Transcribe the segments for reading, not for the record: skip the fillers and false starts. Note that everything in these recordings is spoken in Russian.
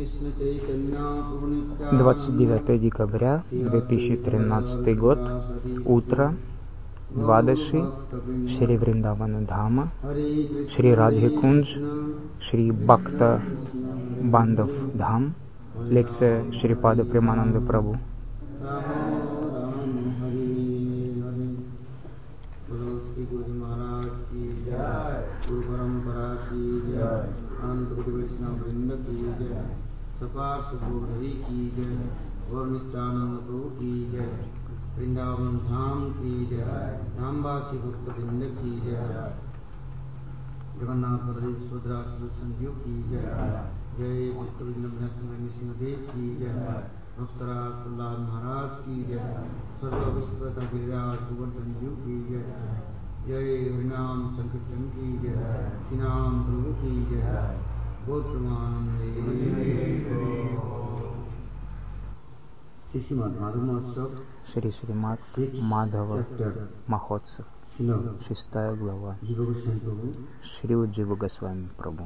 29 декабря 2013 год, утро, Двадаши, Шри Вриндавана Дхама, Шри Радхи Кундж, Шри Бхакта Бандав Дхам, лекция Шрипада Премананда Прабhu. वृंदावन धाम की जय, धामवासी भक्त वृंद की जय, जगन्नाथ बलदेव सुभद्रा संजीव की जय, जय भक्त वृंद सिंह देव की जय, भक्तराज प्रहलाद महाराज की जय, सर्व विश्व गिरिराज गोवर्धन जीव की जय, जय हरिनाम संकीर्तन की जय, श्री नाम प्रभु की जय, गौर प्रमानंदे। Шри Шримад Мадхава Махотсав, 6 глава. Шрила Джива Госвами Прабху.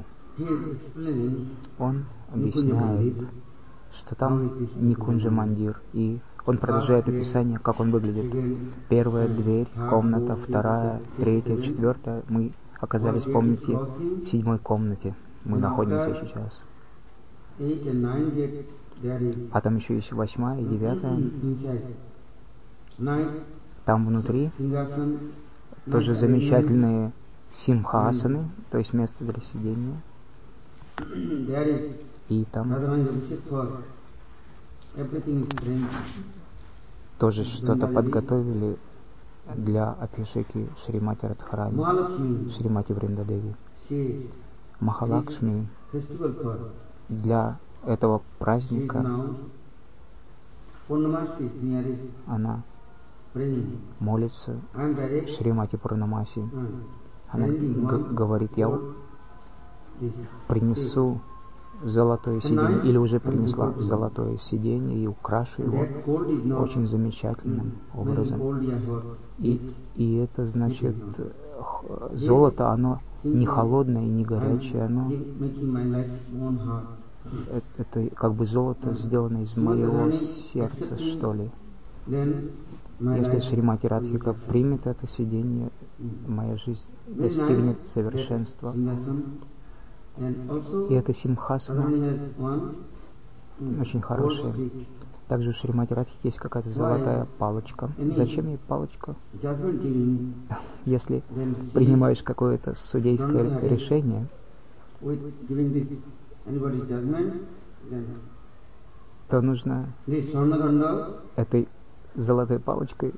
Он объясняет, что там Никунджа Мандир, и он продолжает описание, как он выглядит. Первая дверь, комната, вторая, третья, четвертая. Мы оказались, помните, в 7 комнате. Мы находимся сейчас. А там еще есть 8 и 9. Там внутри тоже замечательные симхасаны, то есть место для сидения. И там тоже что-то подготовили для Абхишеки Шримати Радхарани, Шримати Вриндадеви. Махалакшми для этого праздника она молится Шримати Пурнамаси. Она говорит: я принесу золотое сиденье, или уже принесла золотое сиденье и украшу его очень замечательным образом. И это значит, золото, оно не холодное и не горячее, оно это как бы золото, сделано из моего сердца, что ли. Если Шримати Радхика примет это сиденье, моя жизнь достигнет совершенства. И это симхасана очень хорошая. Также у Шримати Радхики есть какая-то золотая палочка. Зачем ей палочка? Если принимаешь какое-то судейское решение, то нужно этой золотой палочкой,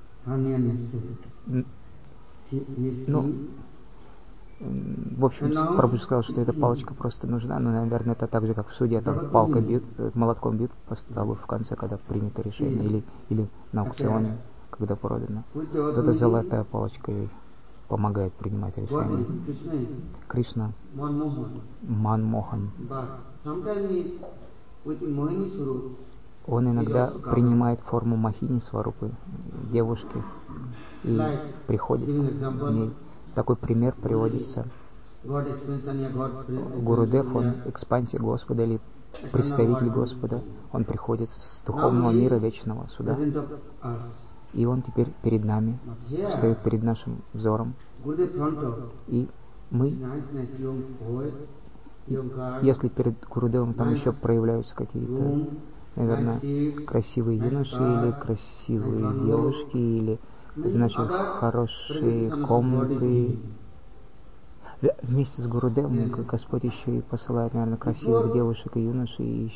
в общем, Прабху сказал, что эта палочка просто нужна, но, наверное, это так же, как в суде, там палкой бьют, молотком бьют по столу в конце, когда принято решение, или на аукционе, когда продано. Вот эта золотая палочка ей помогает принимать решения. Кришна Манмохан. Он иногда принимает форму Махини Сварупы, девушки, и приходит к ней. Такой пример приводится. Гурудев, он экспансия Господа или представитель Господа. Он приходит с духовного мира вечного сюда. И он теперь перед нами, встает перед нашим взором. И мы, если перед Гурудевом там еще проявляются какие-то, наверное, красивые юноши или красивые девушки, или, значит, хорошие комнаты. Вместе с Гурудевом Господь еще и посылает, наверное, красивых девушек и юношей, и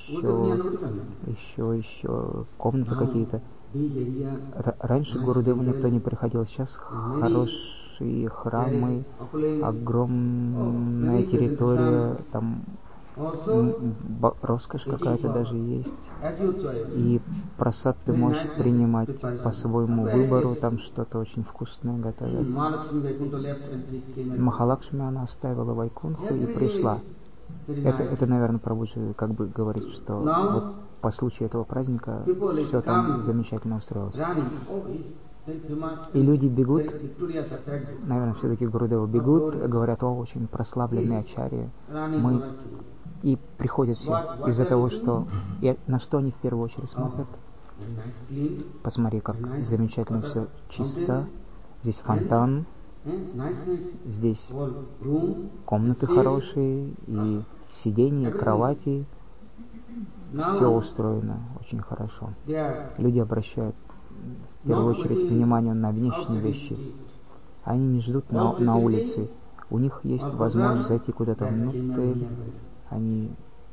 еще комнаты какие-то. Раньше к Гурудеву никто не приходил, сейчас хорошие храмы, огромная территория, там роскошь какая-то даже есть. И прасад ты можешь принимать по своему выбору, там что-то очень вкусное готовят. Махалакшми, она оставила Вайкунху и пришла. Это, наверное, Прабху как бы говорит, что вот по случаю этого праздника все там замечательно устроилось. И люди бегут, наверное, все-таки Гурудеву бегут, говорят: о, очень прославленный ачарья. И приходят все из-за того, что... И на что они в первую очередь смотрят? Посмотри, как замечательно все чисто. Здесь фонтан, здесь комнаты хорошие, и сиденья, и кровати. Все устроено очень хорошо. Люди обращают в первую очередь внимание на внешние вещи. Они не ждут на улице. У них есть возможность зайти куда-то внутрь. Они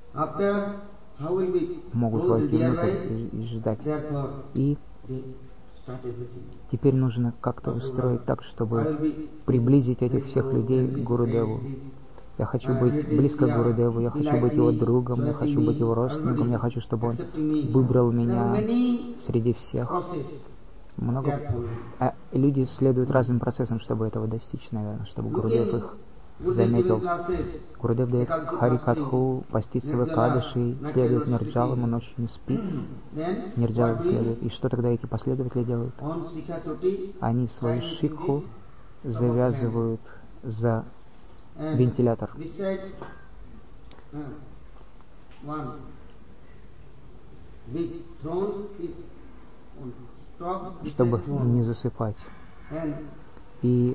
могут войти внутрь и ждать. И теперь нужно как-то устроить так, чтобы приблизить этих всех людей к Гурудеву. Я хочу быть близко к Гурудеву, я хочу быть его другом, я хочу быть его родственником, я хочу, чтобы он выбрал меня среди всех. Люди следуют разным процессам, чтобы этого достичь, наверное, чтобы Гурудев их заметил. Гурудев дает Харикатху, постится в Экадаши, следует Нирджалам, он ночью не спит, Нирджалам следует. И что тогда эти последователи делают? Они свою шикху завязывают за вентилятор, чтобы не засыпать. И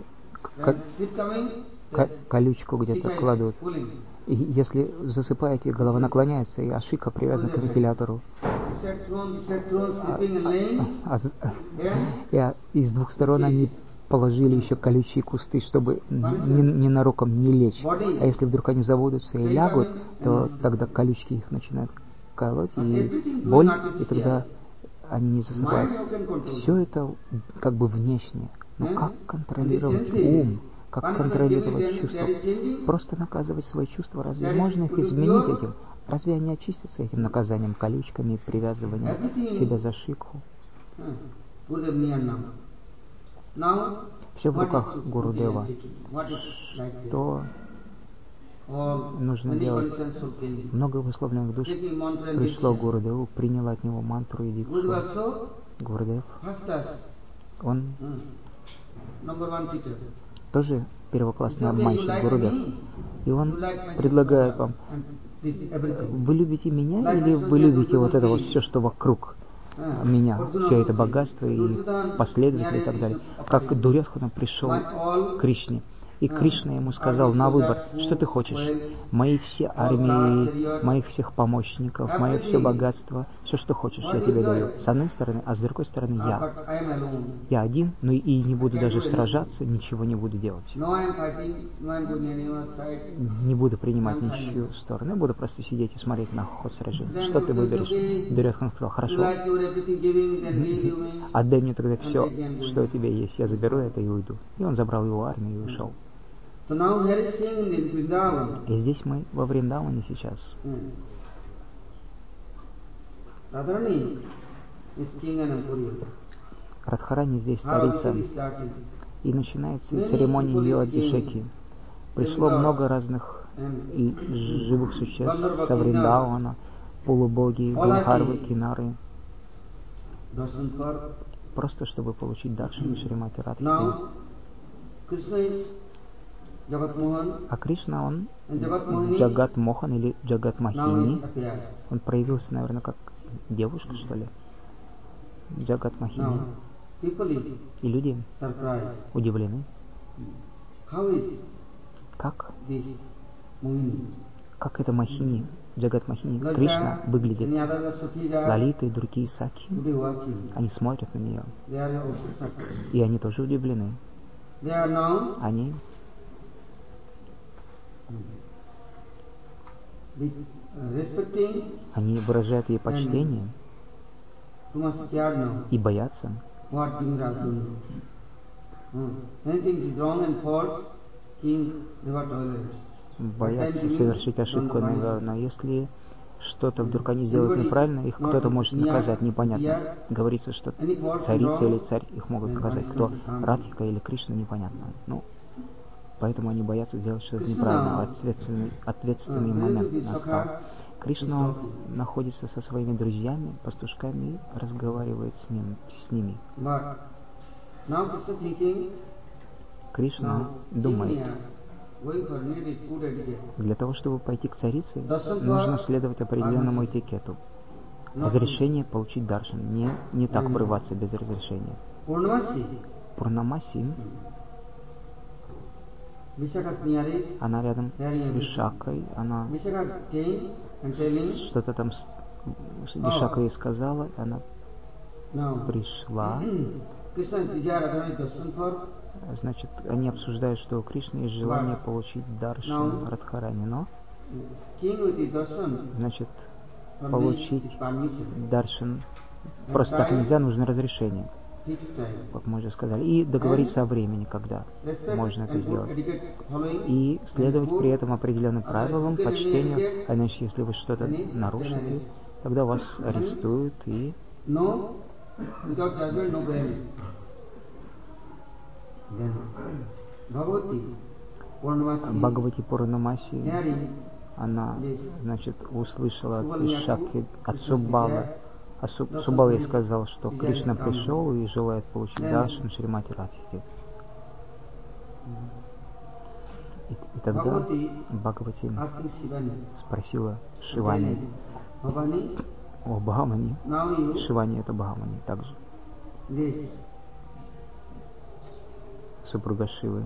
колючку где-то кладут. И если засыпаете, голова наклоняется, и ашика привязана к вентилятору. И с двух сторон они положили еще колючие кусты, чтобы ненароком не лечь. А если вдруг они заводятся и лягут, то тогда колючки их начинают колоть, и боль, и тогда они не засыпают. Все это как бы внешнее. Но как контролировать ум? Как контролировать чувства? Просто наказывать свои чувства. Разве можно их изменить этим? Разве они очистятся этим наказанием, колючками, привязыванием себя за шикху? Все в руках Гурудева. Что нужно делать? Много выславленных душ пришло к Гурудеву, приняло от него мантру и дикшу. Гурудев, он тоже первоклассный обманщик, Гурудев. И он предлагает вам: вы любите меня или вы любите вот это вот все, что вокруг меня, все это богатство и последователи и так далее. Как Дурьодхана пришел к Кришне, и Кришна ему сказал на выбор: что ты хочешь? Мои все армии, моих всех помощников, мое все богатство, все, что хочешь, я тебе даю. С одной стороны, а с другой стороны я. Я один, но и не буду даже сражаться, ничего не буду делать. Не буду принимать ничью сторону, я буду просто сидеть и смотреть на ход сражения. Что ты выберешь? Дурьодхана сказал: хорошо, отдай мне тогда все, что у тебя есть, я заберу это и уйду. И он забрал его армию и ушел. И здесь мы во Вриндаване сейчас. Радхарани здесь царица. И начинается церемония ее Абхишеки. Пришло много разных живых существ со Вриндавана, полубоги, Гандхарвы, Кинары, просто чтобы получить даршан Шримати Радхи. А Кришна, он Джагат Мохан или Джагат Махини. Он проявился, наверное, как девушка, что ли. Джагат Махини. И люди удивлены. Как это Махини, Джагат Махини, Кришна выглядит? Лалита и другие сакхи, они смотрят на нее. И они тоже удивлены. Они выражают ей почтение и боятся. Боятся совершить ошибку, наверное. Если что-то вдруг они сделают неправильно, их кто-то может наказать, непонятно. Говорится, что царица или царь их могут наказать. Кто, Радхика или Кришна, непонятно. Поэтому они боятся сделать что-то неправильно. Ответственный момент настал. Кришна находится со своими друзьями, пастушками, и разговаривает с ними. Now Krishna thinking, Кришна думает, going for need is good etiquette. для того, чтобы пойти к царице, Darshan нужно for следовать определенному permission. этикету. Not Разрешение получить даршан. Не так врываться без разрешения. Purnamasi, Пурнамаси, Vishaka's nearest, она рядом с Вишакой, она Vishaka came and telling, что-то там с Вишакой ей сказала, она now, пришла. Krishna's desire otherwise darshan for, Значит, они обсуждают, что у Кришны есть желание получить даршан Радхарани, но, king with his darshan, значит, for me получить is permission, даршан просто так нельзя, нужно разрешение, fixed time. как мы уже сказали, и договориться о времени, когда Respect можно это and good сделать. etiquette following, И следовать and при good, этом определенным правилам, почтению, а иначе, если вы что-то нарушите, тогда вас арестуют и no, without judgment, no barely. Then, Bhagavati, Purnamasi, Бхагавати Пурнамаси, hearing, она, значит, услышала от Вишаки, от Суббалы, а Суббала ей сказал, что Кришна пришел и желает получить даршан Шримати Радхики. И тогда Бхагавати asking Shivani, спросила Шивани Bhavani, о Бхамани. now you, Шивани это Бхамани также, this, супруга Шивы.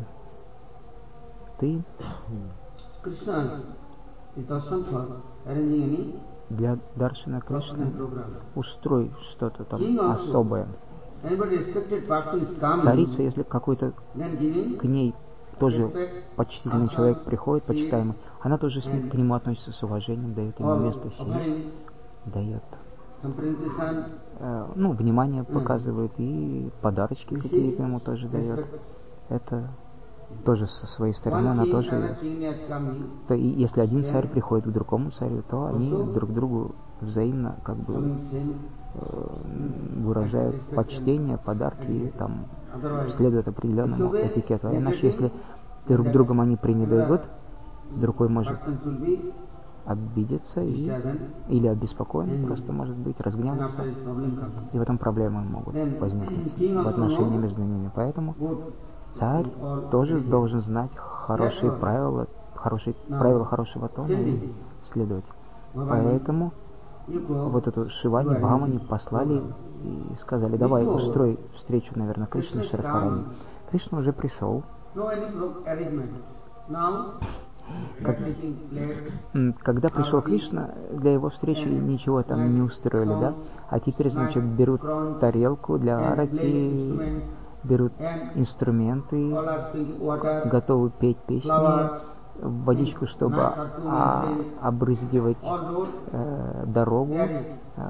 Ты Krishna is darshan for arranging any для даршана Кришны program. устрой что-то там King also, особое. anybody respected person is coming, Царица, если какой-то then giving к ней тоже respect, почтительный человек приходит, почитаемый, она тоже к нему относится с уважением, дает ему место сесть, offering дает some presentation, внимание показывает и подарочки какие-то ему тоже дает. respect. Это тоже со своей стороны, One она king, тоже... another king is coming, То и если один царь приходит к другому царю, то они друг другу взаимно как бы following same, выражают почтение, подарки и там otherwise, следуют определенному этикету. А иначе, если друг другом они пренебрегут, другой может person should be обидеться disturbed, или обеспокоен, просто может быть, and разгневаться, after his problem comes. и в этом проблемы могут Then, возникнуть king в also отношении know между ними. Поэтому good царь all тоже etiquette. должен знать хорошие правила, правила хорошего тона и следовать. Поэтому You go, вот эту Шивани, you Бхамани arrange послали program. и сказали, давай устрой встречу, наверное, Кришны с Радхарани. Кришна уже пришел. No any arrangement. Now, taking plate, Когда пришел Кришна, для его встречи ничего там не устроили, да? А теперь, значит, берут тарелку для арати, берут инструменты, all are drinking water, готовы петь песни, flowers, водичку, чтобы обрызгивать дорогу, there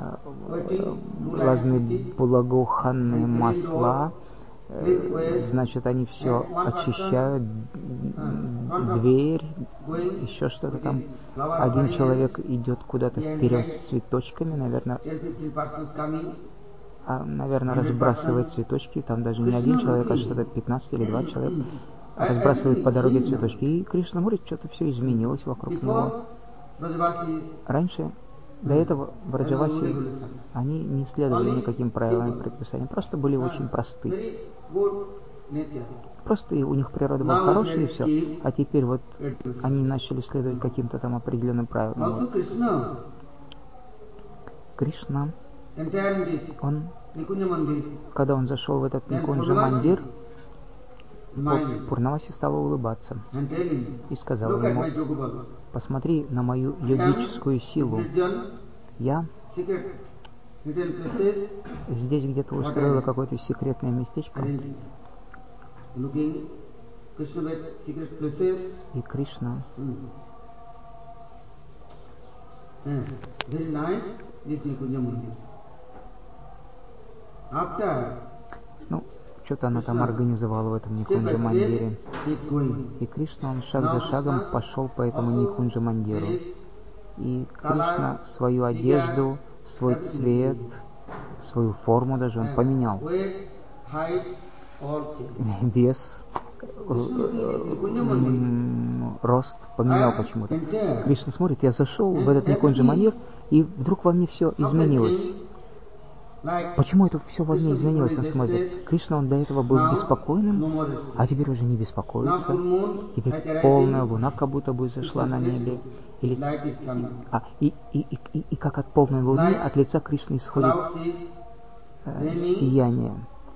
is разные благоуханные масла. Значит, они все очищают, дверь, еще что-то там. Один человек идет куда-то вперед с цветочками, наверное, 10-15 persons coming, разбрасывает цветочки. Там даже не один человек, а что-то 15 или 20 человек разбрасывают по дороге цветочки. И Кришна смотрит, что-то все изменилось вокруг него. Раньше, до этого, в Браджавасе, они не следовали никаким правилам и предписаниям, просто были очень просты. Просто у них природа была хорошая, и все. А теперь вот они начали следовать каким-то там определенным правилам. Вот. Кришна, он, когда он зашел в этот Никунджа Мандир, Пурнамаси стала улыбаться и сказала ему, посмотри на мою йогическую силу. Я здесь где-то устроила какое-то секретное местечко. И Кришна что-то она там организовала в этом Никунджа Мандире. И Кришна, он шаг за шагом пошел по этому Никунджа Мандиру. И Кришна свою одежду, свой цвет, свою форму даже он поменял. Вес, рост поменял почему-то. Кришна смотрит, я зашел в этот Никунджа Мандир, и вдруг во мне все изменилось. Почему это все во мне изменилось? Он смотрит. Кришна, он до этого был беспокойным, а теперь уже не беспокоится. Теперь полная луна как будто бы зашла на небе. И как от полной луны от лица Кришны исходит сияние.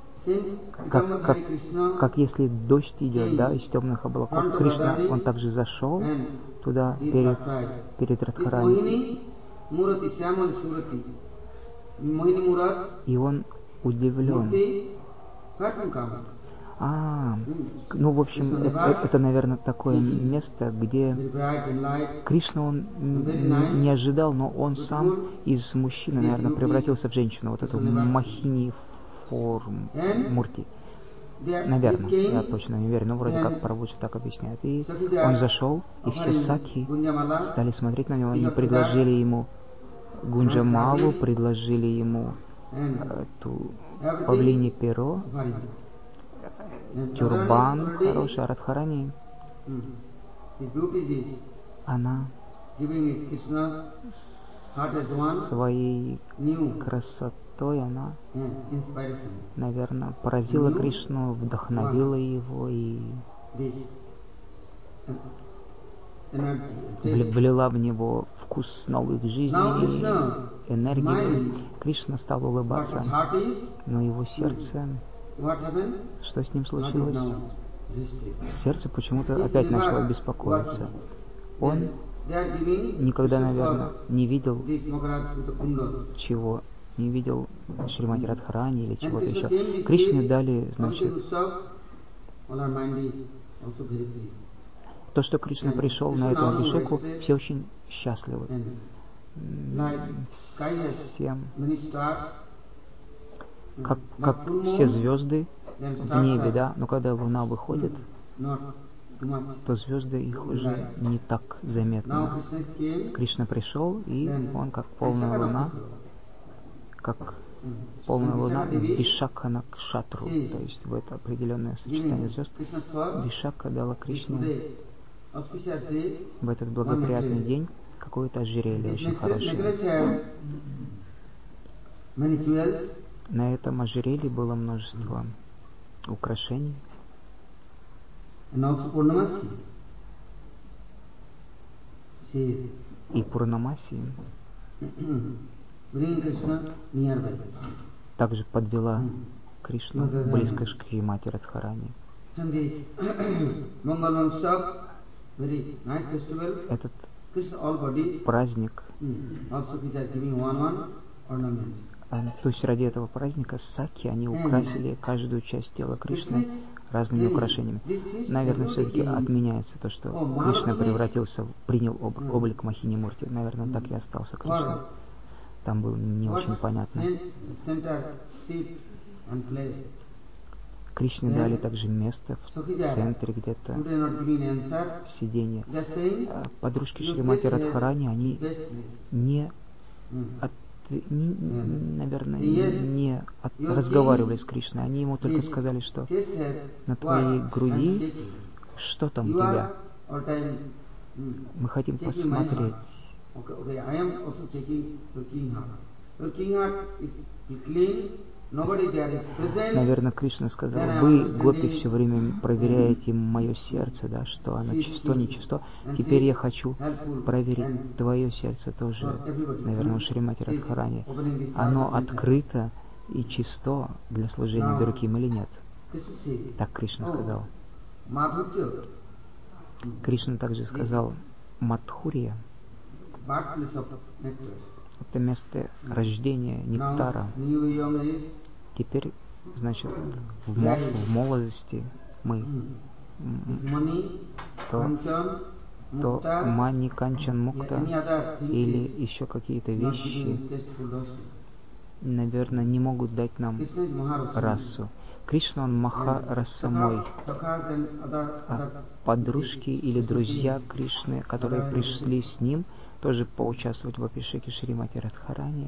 Как если дождь идет, да, из темных облаков. Кришна, он также зашел туда перед Радхарани. И он удивлен. Ну, в общем, это, наверное, такое место, где Кришна, он не ожидал, но он сам из мужчины, наверное, превратился в женщину, вот эту махини форму, мурти. Наверное, я точно не уверен, но вроде как Прабхупада так объясняет. И он зашел, и все сакхи стали смотреть на него, они предложили ему гунджамалу, предложили ему эту павлинье перо, тюрбан хороший, Радхарани. Она своей красотой, она, наверное, поразила Кришну, вдохновила его и влила в него вкус новых жизней, энергию. Кришна стал улыбаться, но его сердце, что с ним случилось? Сердце почему-то опять начало беспокоиться. Он никогда, наверное, не видел чего, не видел Шримати Радхарани или чего-то еще. Кришне дали, значит, то, что Кришна пришел на эту абхишеку, все очень счастливы. Всем, как все звезды в небе, да, но когда луна выходит, то звезды их уже не так заметно. Кришна пришел, и он как полная луна, Вишакха Накшатру, то есть в это определенное сочетание звезд. Вишакха дала Кришне в этот благоприятный день какое-то ожерелье очень хорошее. На этом ожерелье было множество украшений. И Пурнамаси также подвела Кришну близко к Шримати Радхарани. Этот праздник, то есть ради этого праздника сакхи, они украсили каждую часть тела Кришны разными украшениями. Наверное, все-таки отменяется то, что Кришна принял облик Махини Мурти. Наверное, так и остался Кришна. Там было не очень понятно. Кришне дали также место в центре где-то сиденья. Подружки Шримати Радхарани, они разговаривали с Кришной. Они ему только сказали, что на твоей груди, что там у тебя? Мы хотим посмотреть. Наверное, Кришна сказал: вы, гопи, все время проверяете мое сердце, да, что оно чисто, нечисто. Теперь я хочу проверить твое сердце тоже, наверное, у Шримати Радхарани. Оно открыто и чисто для служения другим или нет? Так Кришна сказал. Кришна также сказал: Мадхурия — это место рождения нектара. Теперь, значит, в молодости мы, то Мани, Канчан, Мукта или еще какие-то вещи, наверное, не могут дать нам расу. Кришна, он Маха-расамой. А подружки или друзья Кришны, которые пришли с ним тоже поучаствовать в абхишеке Шримати Радхарани,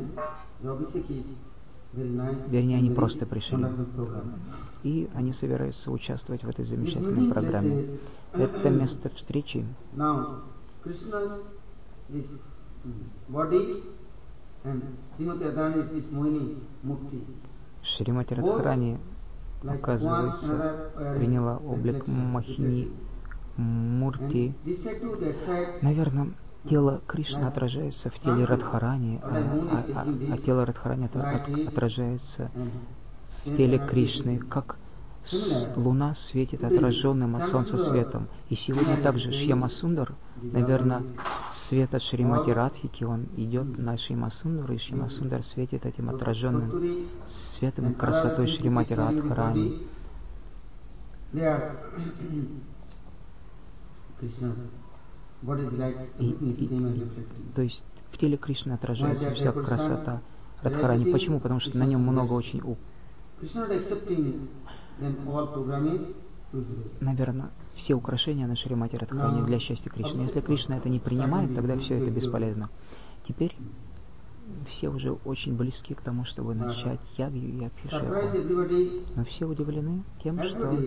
они просто пришли. И они собираются участвовать в этой замечательной программе. Это место встречи. Шримати Радхарани, оказывается, приняла облик Мохини Мурти. Наверное, тело Кришны отражается в теле Радхарани, а тело Радхарани отражается в теле Кришны, как луна светит отраженным от солнца светом. И сегодня также Шьяма Сундар, наверное, свет от Шримати Радхики, он идет на Шьяма Сундар, и Шьяма Сундар светит этим отраженным светом и красотой Шримати Радхарани. То есть в теле Кришны отражается вся красота Радхарани. Почему? Потому что на нем много очень наверное, все украшения на Шримати Радхарани для счастья Кришны. Если Кришна это не принимает, тогда все это бесполезно. Теперь все уже очень близки к тому, чтобы начать ягью и абхишеку. Но все удивлены тем, что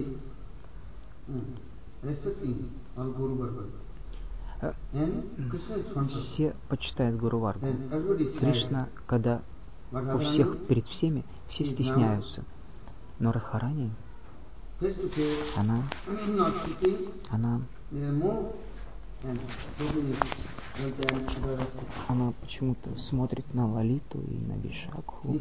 все почитают Гуру Варгу. Кришна, когда у всех, перед всеми, все стесняются. Но Радхарани, она почему-то смотрит на Лалиту и на Вишакху.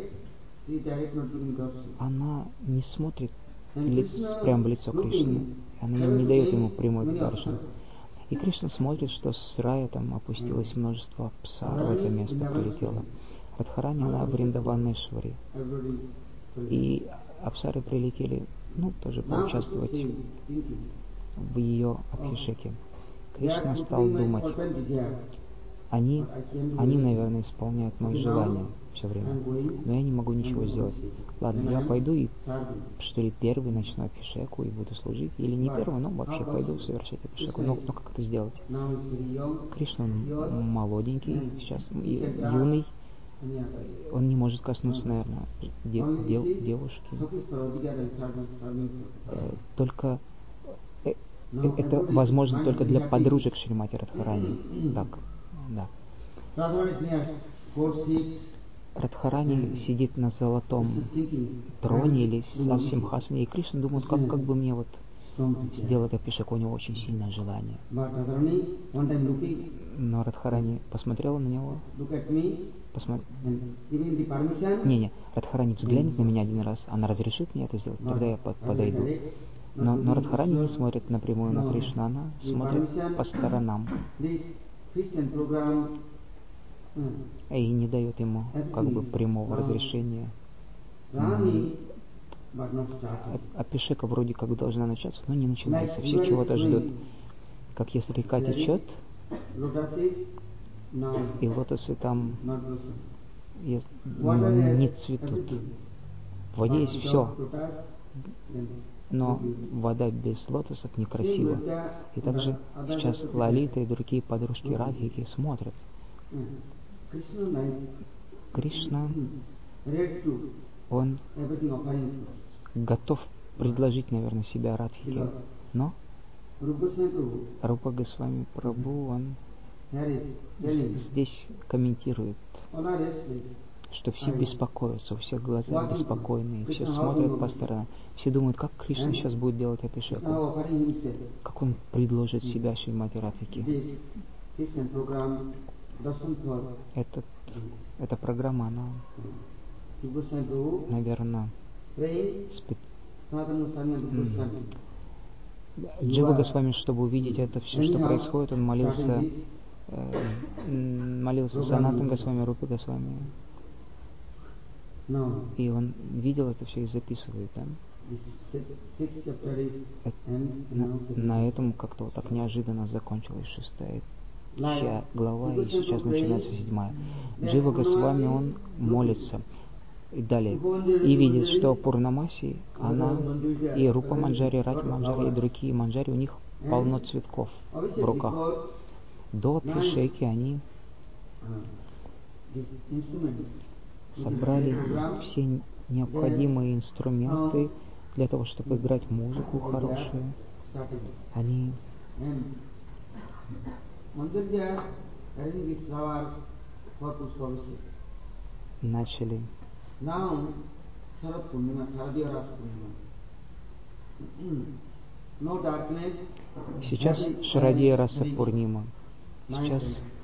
Она не смотрит прямо в лицо Кришны. Она не дает ему прямой даршан. И Кришна смотрит, что с рая там опустилось множество апсар, в это место прилетело. Радхарани, она в Вриндаванешвари. И апсары прилетели, тоже поучаствовать в ее абхишеке. Кришна стал думать, они, наверное, исполняют мои желания все время, но я не могу ничего сделать. Ладно, я пойду и, что ли, первый начну абхишеку и буду служить, или не первый, но вообще пойду совершать абхишеку. Но как это сделать? Кришна, он молоденький, сейчас юный, он не может коснуться, наверное, девушки. Только это возможно только для подружек Шримати Радхарани. Так, да. Радхарани сидит на золотом троне или совсем хасане, и Кришна думает, как бы мне сделать абхишеку, у него очень сильное желание. Но Радхарани посмотрела на него. Радхарани взглянет на меня один раз, она разрешит мне это сделать, тогда я подойду. Но Радхарани не смотрит напрямую на Кришну, она смотрит по сторонам. И не дает ему прямого разрешения. Абхишека вроде как должна начаться, но не начинается. Все чего-то ждут. Как если река течет, и лотосы там не цветут. В воде есть все, но вода без лотосов некрасива. И также сейчас Лалита и другие подружки Радхики смотрят. Кришна, он готов предложить, наверное, себя Радхике, но Рупа Госвами Прабху, он здесь комментирует, что все беспокоятся, у всех глаза беспокойные, все смотрят по сторонам, все думают, как Кришна сейчас будет делать абхишеку, как он предложит себя Шримати Радхике. Эта программа, она, наверное, Джива Госвами, чтобы увидеть это все, что происходит, он молился Санатан Госвами, Рупе Госвами. И он видел это все и записывает, да? На этом как-то так неожиданно закончилась 6 глава, и сейчас начинается 7. Джива Госвами, он молится. И далее. И видит, что Пурнамаси, она и Рупа Манджари, Рати Манджари и другие Манджари, у них полно цветков в руках. До абхишеки они собрали все необходимые инструменты для того, чтобы играть музыку хорошую. Они for Pushpavishek. начали. Now, Sharad Purnima, Sharadiya Ras Purnima. No darkness. Сейчас Шарадия Раса Пурнима. Сейчас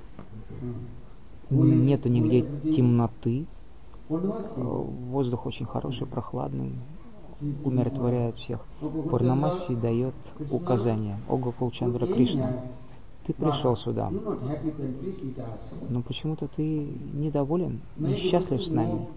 нету нигде темноты. Воздух очень хороший, прохладный, умиротворяет всех. Пурнамаси дает указания. О Гокул Чандра Кришна, ты пришел сюда, но почему-то ты недоволен, несчастлив с нами.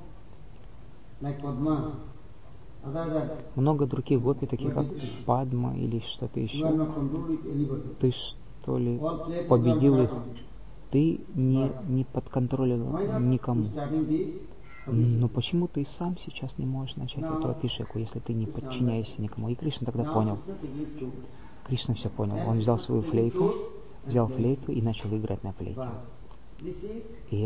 Много других гопи, такие как Падма или что-то еще. Ты что ли победил их? Ты не подконтролировал никому. Но почему ты сам сейчас не можешь начать эту абхишеку, если ты не подчиняешься никому? И Кришна тогда понял. Кришна все понял. Он взял свою флейту, и начал играть на флейте. И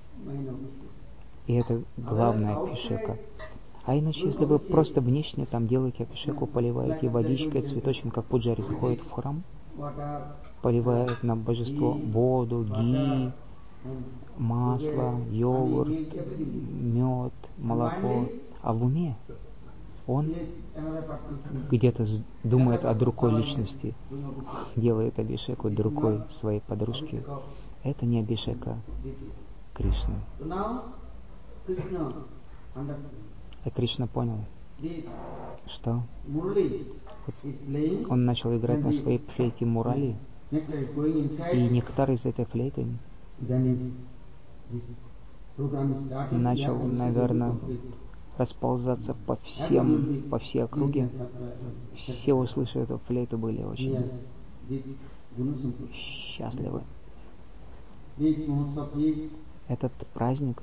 это главная абхишека. А иначе, если вы просто внешне там делаете абхишеку, поливаете водичкой, цветочком, как пуджари заходит в храм, поливает на божество воду, ги, масло, йогурт, мед, молоко, а в уме он где-то думает о другой личности, делает абхишеку другой своей подружки. Это не абхишека Кришны. И Кришна понял, что он начал играть на своей флейте Мурали, и нектар из этой флейты начал, наверное, расползаться по всей округе. Все, услышав эту флейту, были очень счастливы. Этот праздник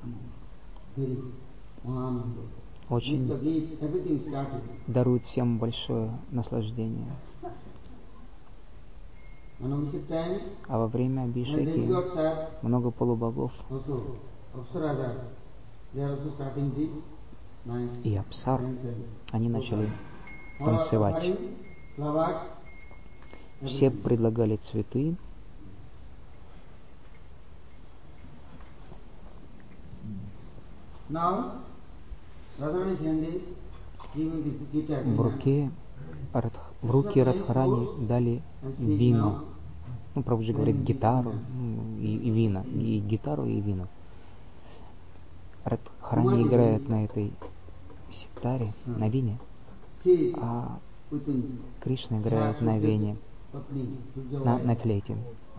очень дарует всем большое наслаждение. А во время абхишеки много полубогов и апсар, они начали танцевать. Все предлагали цветы. В руки Радхарани дали вино. Прабхуджи говорит гитару и вино. И гитару, и вино. Радхарани играет на этой ситаре, на вине, а Кришна играет на вене, на флейте.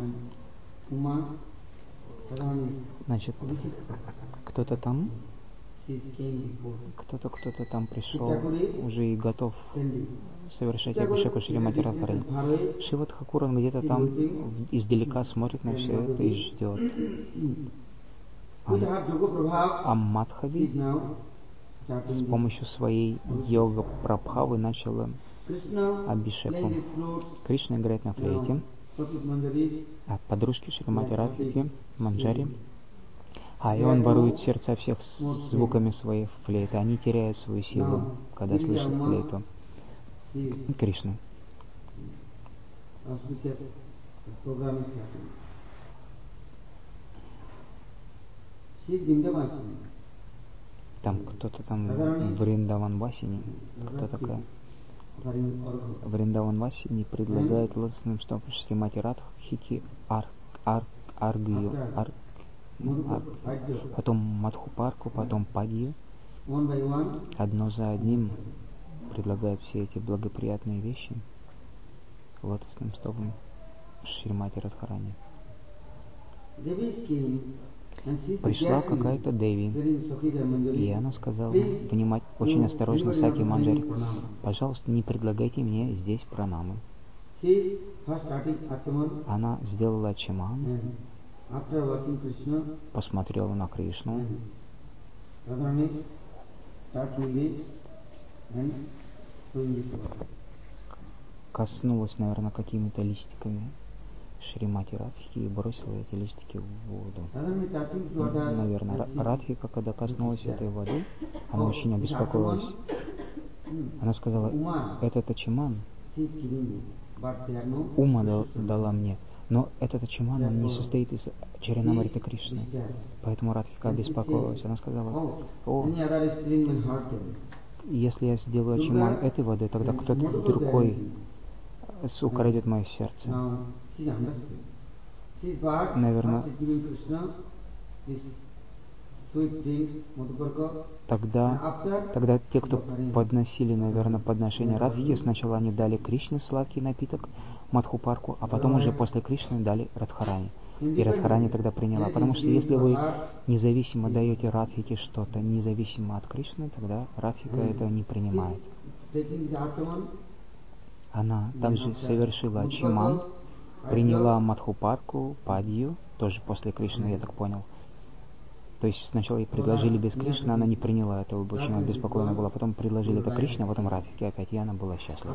Значит, кто-то там пришел уже и готов совершать абхишеку Шримати Радхарани. Шива Тхакур, он где-то там издалека смотрит на все это и ждет. А Мадхави с помощью своей йога прабхавы начала абхишеку. Кришна играет на флейте, а подружки Шримати Радхики, Манджари, и он ворует сердца всех звуками своей флейты. Они теряют свою силу, когда слышат флейту Кришны. Там кто-то там Вриндаван Васини, кто такая? Вриндаван Васини предлагает лотосным стопам Шримати Радхики аргию, потом Мадхупарку, потом Падью. Одно за одним предлагает все эти благоприятные вещи лотосным стопам Шримати Радхарани. Пришла какая-то Деви, и она сказала, очень осторожно Саки Манджари, пожалуйста, не предлагайте мне здесь пранамы. Она сделала ачаман, посмотрела на Кришну, коснулась, наверное, какими-то листиками Шримати Радхики и бросила эти листики в воду. Наверное, Радхика, когда коснулась этой воды, она очень обеспокоилась. Она сказала, этот ачаман Ума дала мне, Но этот ачиман, он не состоит из Чаринамрита Кришны. Поэтому Радхика обеспокоилась. Она сказала: о, если я сделаю ачиман этой водой, тогда кто-то другой украдет мое сердце. Наверное, тогда те, кто подносили, наверное, подношение Радхике, сначала они дали Кришне сладкий напиток, Мадхупарку, а потом уже после Кришны дали Радхарани. И Радхарани тогда приняла. Потому что если вы независимо даете Радхике что-то, независимо от Кришны, тогда Радхика это не принимает. Она также совершила ачиман, приняла Мадхупарку, Падью, тоже после Кришны, я так понял. То есть сначала ей предложили без Кришны, она не приняла это, очень обеспокоена была. Потом предложили это Кришне, а потом Радхике опять, и она была счастлива.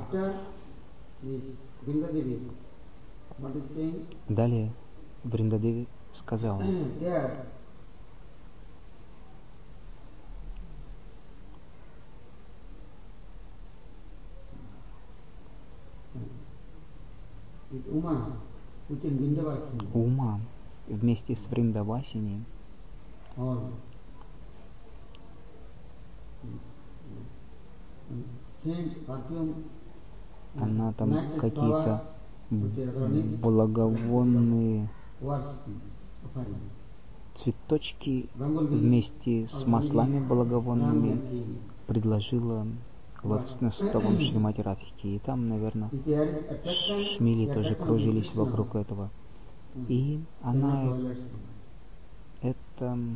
Далее Вриндадеви сказала: Ума вместе с Вриндавасини она там какие-то благовонные цветочки вместе с маслами благовонными предложила лотосным столом Шримати Радхики. И там, наверное, шмели тоже кружились вокруг этого. И она это,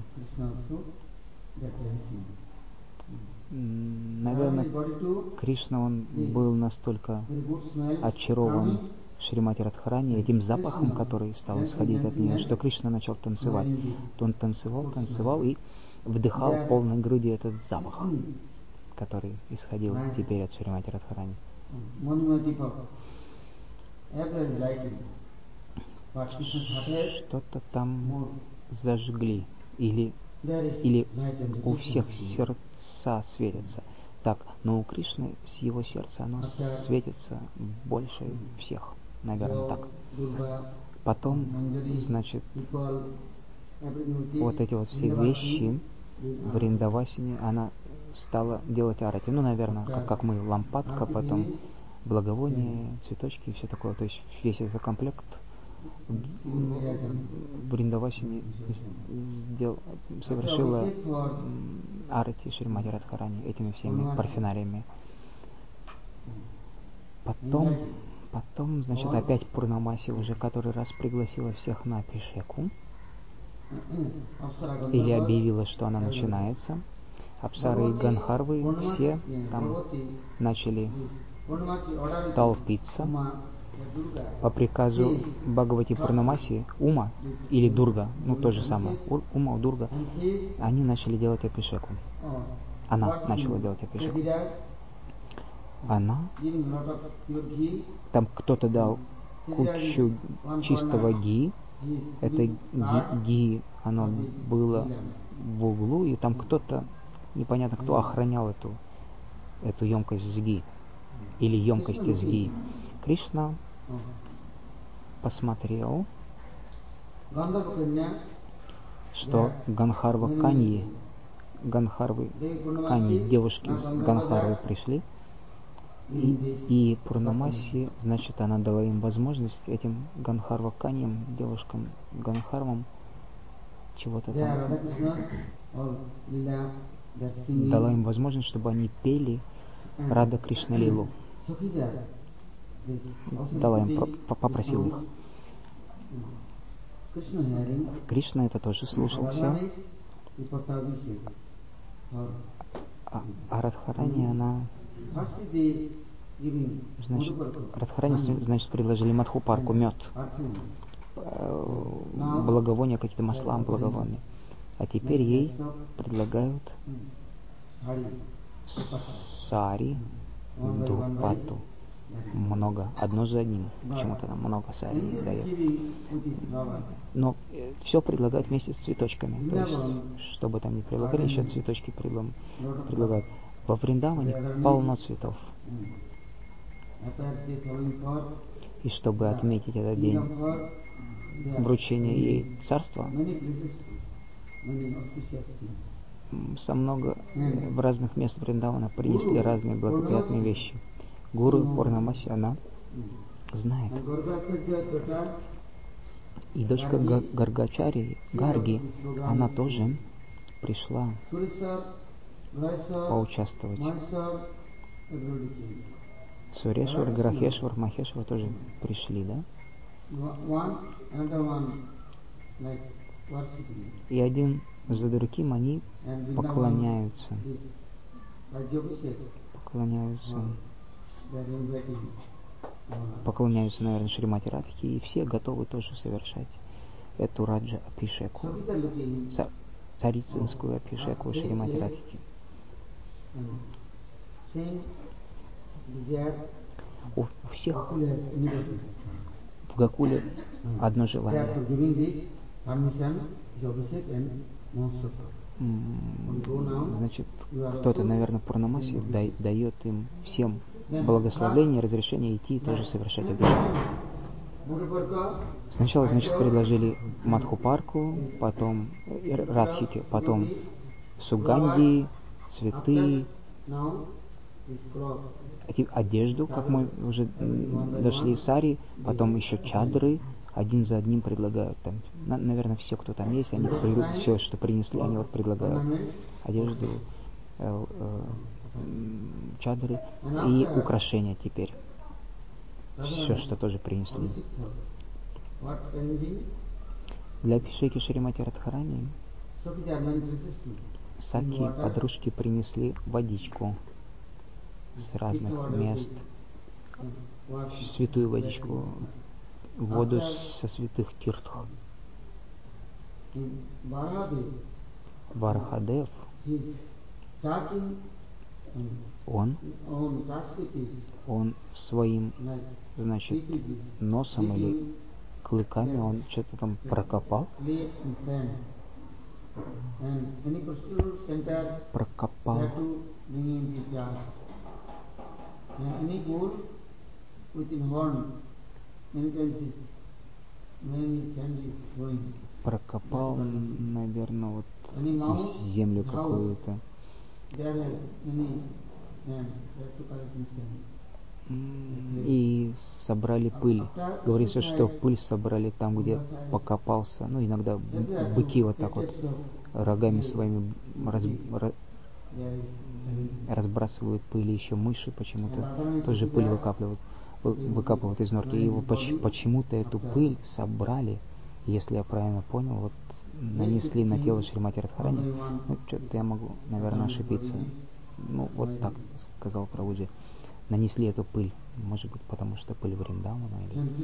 наверное, Кришна, он был настолько очарован Шримати Радхарани этим запахом, который стал исходить от нее, что Кришна начал танцевать. То он танцевал и вдыхал полной грудью этот запах, который исходил теперь от Шримати Радхарани. Что-то там зажгли, или у всех сердца светятся. Так, но у Кришны с его сердца оно светится больше всех, наверное, так. Потом, значит, вот эти вот все вещи в Вриндавасине она стала делать арати. Ну, наверное, как мы, лампадка, потом благовония, цветочки и все такое. То есть весь этот комплект в Вриндавасине совершила арати Шримати Радхарани этими всеми парфюмериями. Потом, значит, опять Пурнамаси уже который раз пригласила всех на Абхишеку, или объявила, что она начинается. Апсары и Ганхарвы все там начали толпиться. По приказу Бхагавати Пурнамаси Ума или Дурга, ну то же самое, Ума, Дурга, они начали делать Абхишеку. Она начала делать Абхишеку. Там кто-то дал кучу чистого ги. Это ги, оно было в углу, и там кто-то, непонятно кто, охранял эту емкость с ги, или емкости с ги. Кришна посмотрел, что Ганхарвы Каньи, девушки с Ганхарвы пришли, и Пурнамаси, значит, она дала им возможность, этим Ганхарва Каньям, девушкам Ганхарвам, чего-то там, дала им возможность, чтобы они пели Рада Кришна Лилу. Дала им, попросила их. Кришна это тоже слушал все. А Радхарани, она... Значит, Радхарани, значит, предложили Мадхупарку, мед, благовония, какие-то масла благовония. А теперь ей предлагают сари, дурпату. Много, одно за одним. Почему-то нам много сари дает. Но все предлагают вместе с цветочками. То есть, что бы там ни предлагали, еще цветочки предлагают. Во Вриндаване полно цветов. И чтобы отметить этот день вручения ей царства, со много в разных местах Вриндавана принесли разные благоприятные вещи. Гуру Пурнамаси, она знает. И дочка Гаргачари, Гарги, она тоже пришла поучаствовать. Сурешвар, Грахешвар, Махешвар тоже пришли, да? И один за другим они поклоняются, наверное, Шримати Радхи, и все готовы тоже совершать эту раджа Абхишеку, царицынскую Абхишеку Шримати Радхи. У всех в Гакуле одно желание. Значит, кто-то, наверное, Пурнамаси дает им всем благословение, разрешение идти и тоже совершать Абхишеку. Сначала, значит, предложили Мадхупарку, потом Радхике, потом Суганди, цветы, одежду, как мы уже дошли, сари, потом еще чадры, один за одним предлагают. Там, наверное, все, кто там есть, они все, что принесли, они вот предлагают одежду, чадры и украшения теперь. Все, что тоже принесли. Для Абхишеки Шримати Радхарани Саки, подружки, принесли водичку с разных мест, святую водичку, воду со святых тиртх. Варахадев, он своим, значит, носом или клыками, он что-то там прокопал, наверное, вот землю какую-то. И собрали пыль. Говорится, что пыль собрали там, где покопался. Ну, иногда быки вот так вот рогами своими разбрасывают пыль, еще мыши почему-то тоже пыль выкапывают из норки. И его почему-то эту пыль собрали, если я правильно понял, вот нанесли на тело Шримати Радхарани. Ну, что-то я могу, наверное, ошибиться. Ну, вот так сказал Прабхуджи. Нанесли эту пыль. Может быть, потому что пыль Вриндавана или...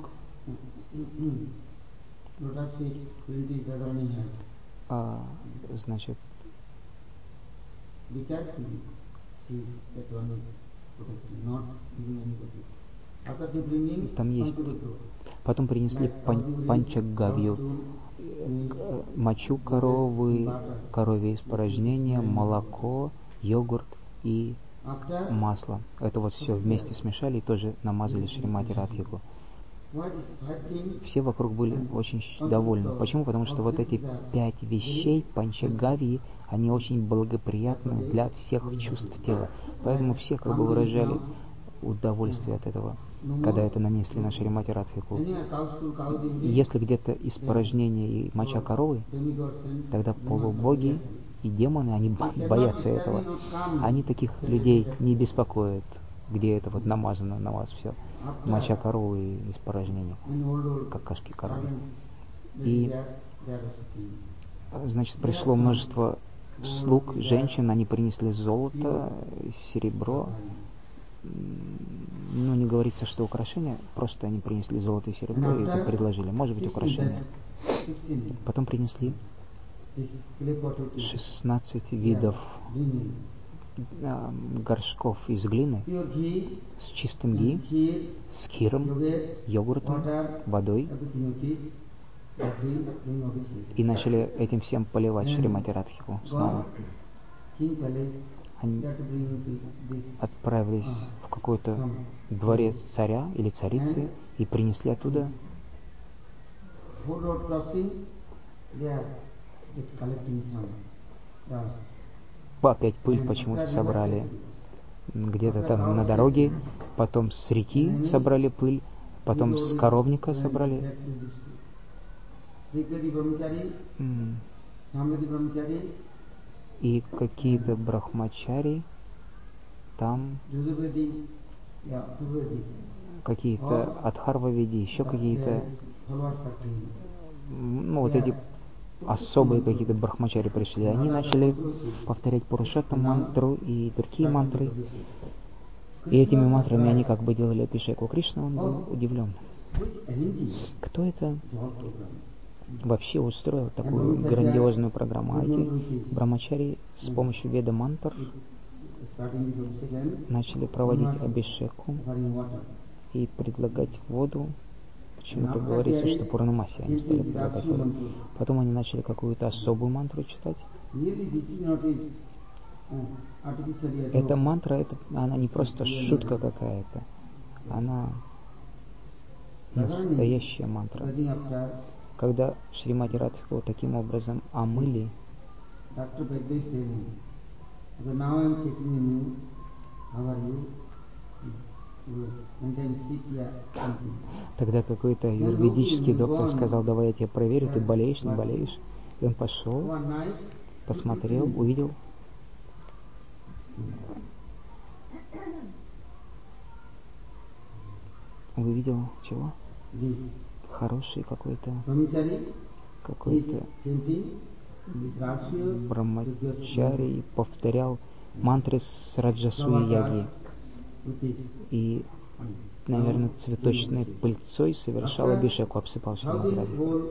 Значит, там есть. Потом принесли панчагавью, мочу коровы, коровье испражнение, молоко, йогурт и масло. Это вот все вместе смешали и тоже намазали Шримати Радхику. Все вокруг были очень довольны. Почему? Потому что вот эти 5 вещей панчагавьи, они очень благоприятны для всех чувств тела. Поэтому все как бы выражали удовольствие от этого, когда это нанесли на Шримати Радхику. Если где-то испражнение и моча коровы, тогда полубоги и демоны, они боятся этого. Они таких людей не беспокоят, где это вот намазано на вас все. Моча коровы и испражнение, какашки коровы. И, значит, пришло множество слуг, женщин, они принесли золото, серебро. Ну, не говорится, что украшения, просто они принесли золото и серебро и это предложили. Может быть, украшения. Потом принесли 16 видов горшков из глины с чистым ги, с кхиром, йогуртом, водой. И начали этим всем поливать Шримати Радхику снова. Они отправились в какой-то дворец царя или царицы и принесли оттуда whole road crossing, they are just collecting some dust. Опять пыль почему-то собрали где-то там на дороге, потом с реки собрали пыль, потом с коровника собрали. И какие-то брахмачари там, какие-то Адхарваведи, еще какие-то, ну вот эти особые какие-то брахмачари пришли. Они начали повторять Пурушоттам мантру и другие мантры. И этими мантрами они как бы делали абхишеку. Кришна, он был удивлен. Кто это вообще устроил такую грандиозную программу? А эти брахмачари с помощью веда мантр начали проводить абхишеку и предлагать воду. Почему-то говорится, что Пурнамаси они стали предлагать воду. Потом они начали какую-то особую мантру читать. Эта мантра, она не просто шутка какая-то, она настоящая мантра. Когда Шримати Радхику таким образом омыли, тогда какой-то аюрведический доктор сказал: давай я тебя проверю, ты болеешь, не болеешь. И он пошел, посмотрел, увидел чего? Хороший какой-то брахмачари повторял мантры с Раджасуи Яги. И, наверное, цветочной пыльцой совершал абхишеку, обсыпал Шримати Радхику.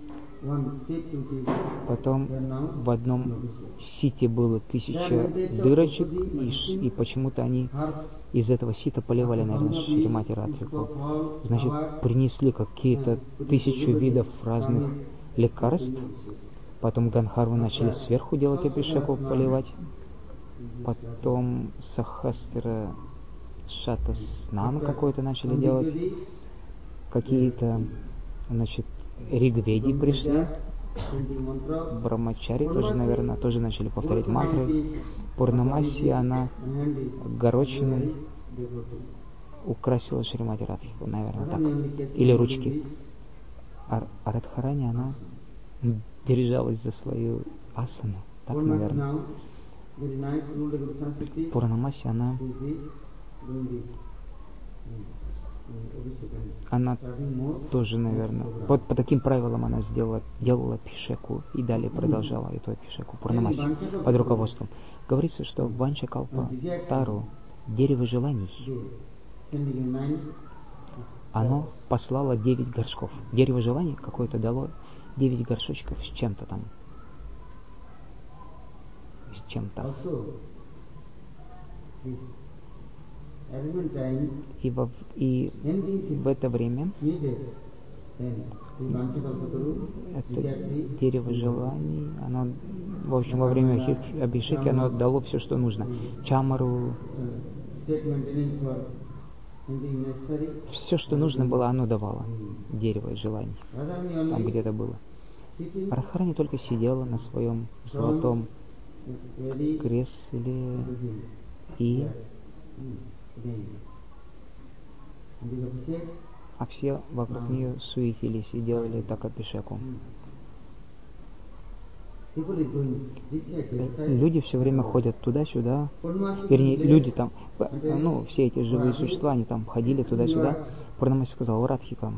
Потом в одном сите было 1000 дырочек, и почему-то они из этого сита поливали, наверное, Шримати Радхику. Значит, принесли какие-то 1000 видов разных лекарств. Потом Ганхарвы начали сверху делать абхишеку, поливать. Потом Сахасра Шата Снан какой-то начали делать. Какие-то, значит, Ригведи пришли. Брахмачари тоже, наверное, тоже начали повторять мантры. Пурнамаси, она горочиной украсила Шримати Радхику, наверное, так. Или ручки. А Радхарани, она держалась за свою асану. Так, наверное. Пурнамаси, она тоже, наверное, по таким правилам она делала абхишеку и далее продолжала эту абхишеку Пурнамаси под руководством. Говорится, что Ванча Калпа Тару, дерево желаний, оно послало 9 горшков. Дерево желаний какое-то дало 9 горшочков с чем-то там. С чем-то. И в это время это дерево желаний, оно, в общем, во время абхишеки оно дало все, что нужно. Чамару, все, что нужно было, оно давало. Дерево желаний. Там где-то было. Радхарани только сидела на своем золотом кресле а все вокруг нее суетились и делали так абхишеку. Люди все время ходят туда-сюда. Вернее, люди там, ну, все эти живые существа, они там ходили туда-сюда. Пурнамаси сказал: о, Радхика,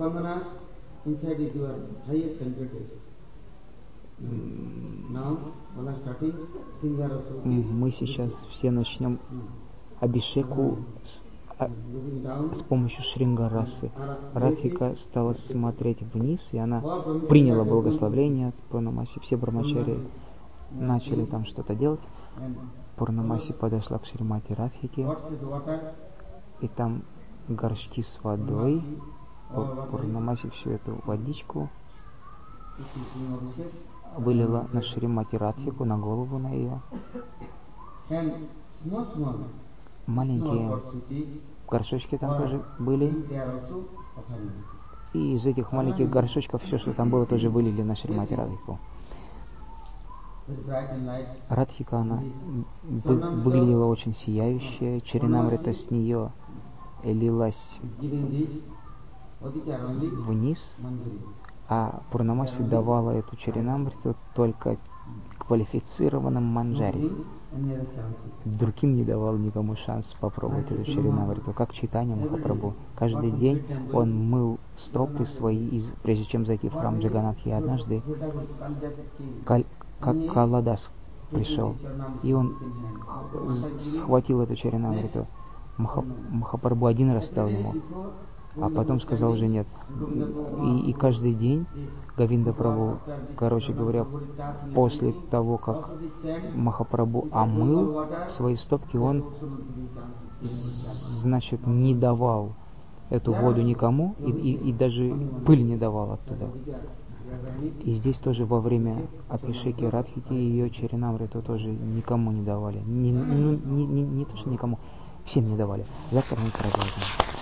мы сейчас все начнем абхишеку с помощью Шрингарасы. Радхика стала смотреть вниз, и она приняла благословение от Пурнамаси. Все брахмачари начали там что-то делать. Пурнамаси подошла к Шримати Радхике, и там горшки с водой. Пурнамаси всю эту водичку вылила на Шримати Радхику, на голову на ее. Маленькие горшочки там тоже были. И из этих маленьких горшочков все, что там было, тоже вылили на Шримати Радхику. Радхика, она выглядела очень сияющая, Чаринамрита с нее лилась вниз, а Пурнамаси давала эту Чаринамриту только квалифицированным манджари. Другим не давал никому шанс попробовать эту Чаринамриту, как Чайтанья Махапрабху. Каждый день он мыл стопы свои, прежде чем зайти в храм Джаганатхи. Однажды как Каладас пришел, и он схватил эту Чаринамриту. Махапрабху один раз дал ему, а потом сказал уже нет. И каждый день Говинда Прабху, короче говоря, после того, как Махапрабху омыл свои стопки, он, значит, не давал эту воду никому и даже пыль не давал оттуда. И здесь тоже во время Абхишеки Радхики ее Чаринамриту тоже никому не давали. Не то, что никому, всем не давали. Завтра мы продолжим.